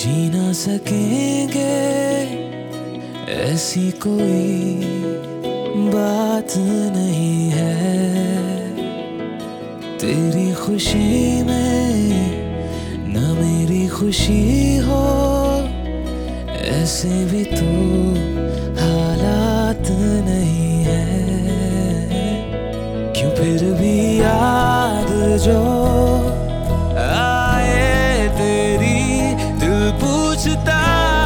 जी ना सकेंगे ऐसी कोई बात नहीं है। तेरी खुशी में ना मेरी खुशी हो, ऐसे भी तो हालात नहीं है। क्यों फिर भी याद जो आए तेरी, दिल पूछता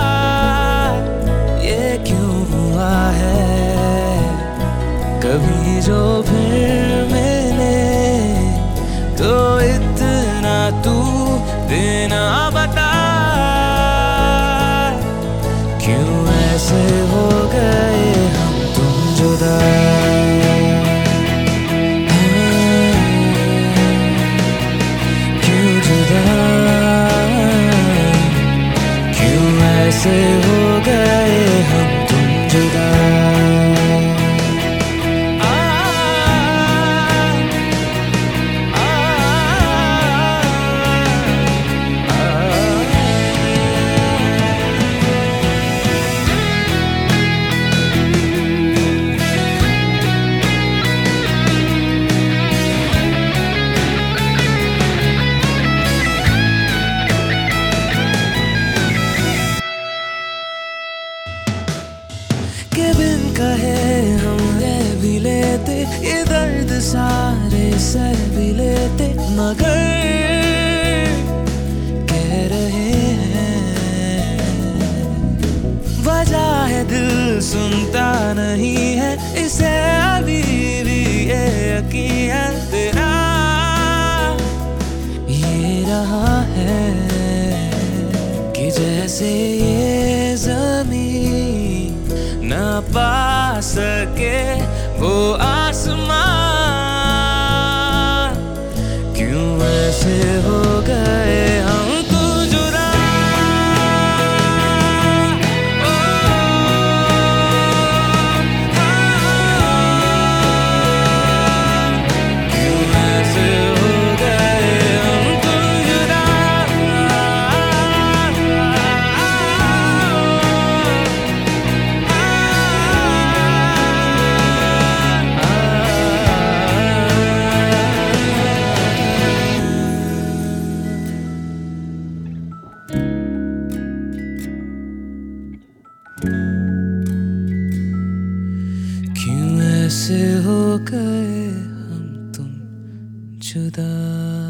ये क्यों हुआ है। कभी जो फिर मिले तो इतना तू देना बता, क्यों ऐसे हो गए हम तुम जुदा। क्यों जुदा, क्यों ऐसे हो गए हम तुम जुदा। के बिन कहे हम रह भी लेते, ये दर्द सारे सह भी लेते, मगर कह रहे हैं वजह है दिल सुनता नहीं है। इसे अभी भी ये यकीन है तेरा ये रहा है कि जैसे ये ज़मीन ना पा सके वो आसमां। क्यों ऐसे हो गए हम तो जुदा। क्यों ऐसे हो गए हम तो जुदा। क्यों ऐसे हो गए हम तुम जुदा।